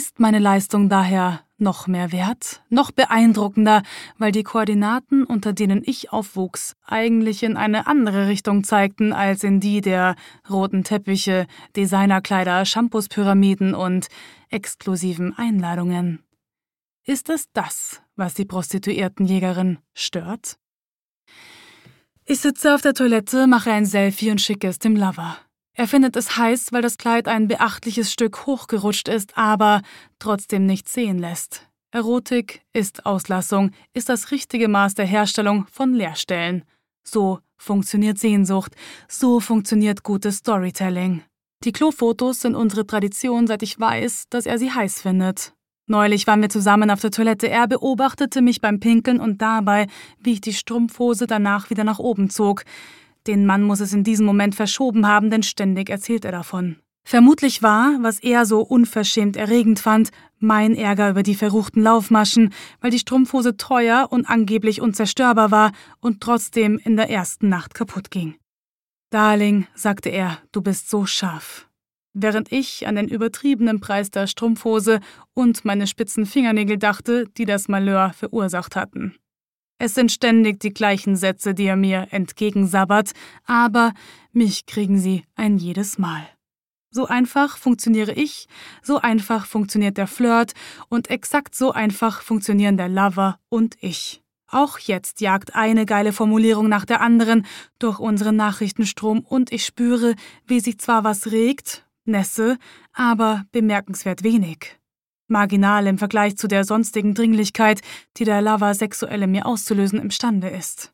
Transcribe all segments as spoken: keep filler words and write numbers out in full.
ist meine Leistung daher noch mehr wert, noch beeindruckender, weil die Koordinaten, unter denen ich aufwuchs, eigentlich in eine andere Richtung zeigten als in die der roten Teppiche, Designerkleider, Shampoos-Pyramiden und exklusiven Einladungen. Ist es das, was die Prostituiertenjägerin stört? Ich sitze auf der Toilette, mache ein Selfie und schicke es dem Lover. Er findet es heiß, weil das Kleid ein beachtliches Stück hochgerutscht ist, aber trotzdem nichts sehen lässt. Erotik ist Auslassung, ist das richtige Maß der Herstellung von Leerstellen. So funktioniert Sehnsucht, so funktioniert gutes Storytelling. Die Klofotos sind unsere Tradition, seit ich weiß, dass er sie heiß findet. Neulich waren wir zusammen auf der Toilette. Er beobachtete mich beim Pinkeln und dabei, wie ich die Strumpfhose danach wieder nach oben zog. Den Mann muss es in diesem Moment verschoben haben, denn ständig erzählt er davon. Vermutlich war, was er so unverschämt erregend fand, mein Ärger über die verruchten Laufmaschen, weil die Strumpfhose teuer und angeblich unzerstörbar war und trotzdem in der ersten Nacht kaputt ging. »Darling«, sagte er, »du bist so scharf.« Während ich an den übertriebenen Preis der Strumpfhose und meine spitzen Fingernägel dachte, die das Malheur verursacht hatten. Es sind ständig die gleichen Sätze, die er mir entgegensabbert, aber mich kriegen sie ein jedes Mal. So einfach funktioniere ich, so einfach funktioniert der Flirt und exakt so einfach funktionieren der Lover und ich. Auch jetzt jagt eine geile Formulierung nach der anderen durch unseren Nachrichtenstrom und ich spüre, wie sich zwar was regt, Nässe, aber bemerkenswert wenig. Marginal im Vergleich zu der sonstigen Dringlichkeit, die der Lover sexuell in mir auszulösen imstande ist.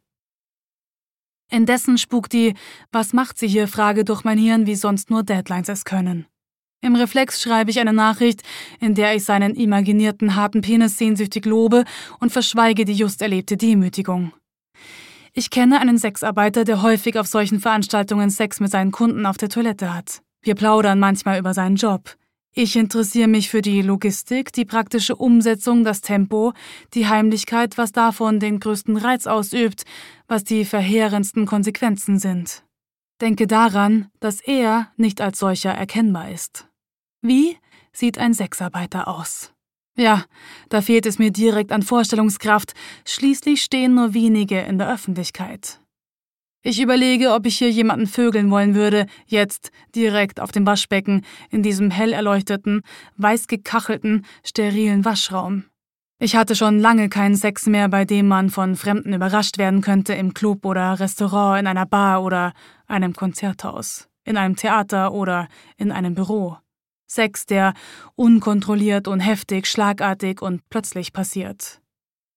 Indessen spukt die »Was macht sie hier?« Frage durch mein Hirn, wie sonst nur Deadlines es können. Im Reflex schreibe ich eine Nachricht, in der ich seinen imaginierten harten Penis sehnsüchtig lobe und verschweige die just erlebte Demütigung. Ich kenne einen Sexarbeiter, der häufig auf solchen Veranstaltungen Sex mit seinen Kunden auf der Toilette hat. Wir plaudern manchmal über seinen Job. Ich interessiere mich für die Logistik, die praktische Umsetzung, das Tempo, die Heimlichkeit, was davon den größten Reiz ausübt, was die verheerendsten Konsequenzen sind. Denke daran, dass er nicht als solcher erkennbar ist. Wie sieht ein Sexarbeiter aus? Ja, da fehlt es mir direkt an Vorstellungskraft, schließlich stehen nur wenige in der Öffentlichkeit. Ich überlege, ob ich hier jemanden vögeln wollen würde, jetzt, direkt auf dem Waschbecken, in diesem hell erleuchteten, weiß gekachelten, sterilen Waschraum. Ich hatte schon lange keinen Sex mehr, bei dem man von Fremden überrascht werden könnte, im Club oder Restaurant, in einer Bar oder einem Konzerthaus, in einem Theater oder in einem Büro. Sex, der unkontrolliert und heftig, schlagartig und plötzlich passiert.